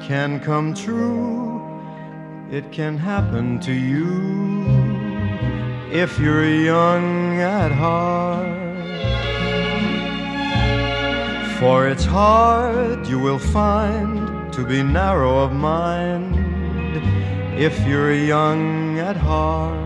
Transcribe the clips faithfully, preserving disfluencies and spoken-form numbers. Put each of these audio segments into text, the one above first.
can come true. It can happen to you if you're young at heart. For it's hard, you will find, to be narrow of mind if you're young at heart.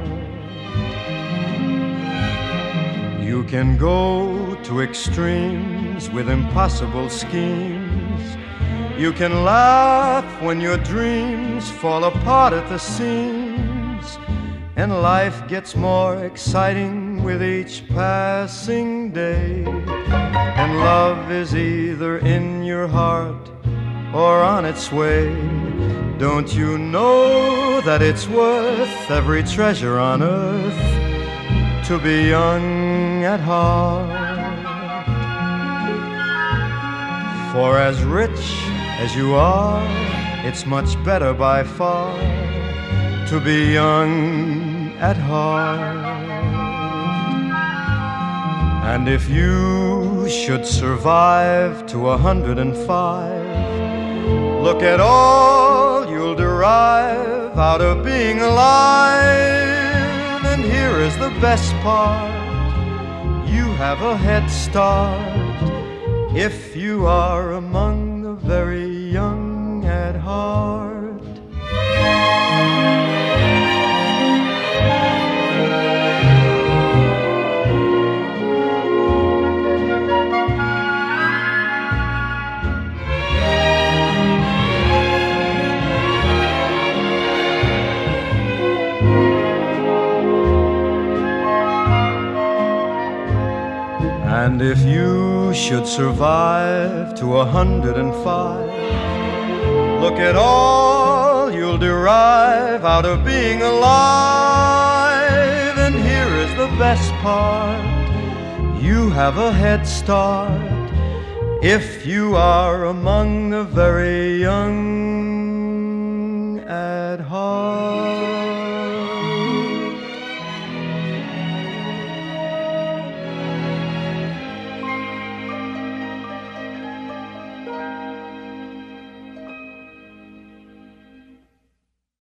You can go to extremes with impossible schemes. You can laugh when your dreams fall apart at the seams, and life gets more exciting with each passing day. And love is either in your heart or on its way. Don't you know that it's worth every treasure on earth to be young at heart? For as rich as you are, it's much better by far to be young at heart. And if you should survive to a hundred and five, look at all you'll derive out of being alive. And here is the best part, you have a head start if you are among the very young at heart. And if you should survive to a hundred and five, look at all you'll derive out of being alive. And here is the best part, you have a head start if you are among the very young at heart.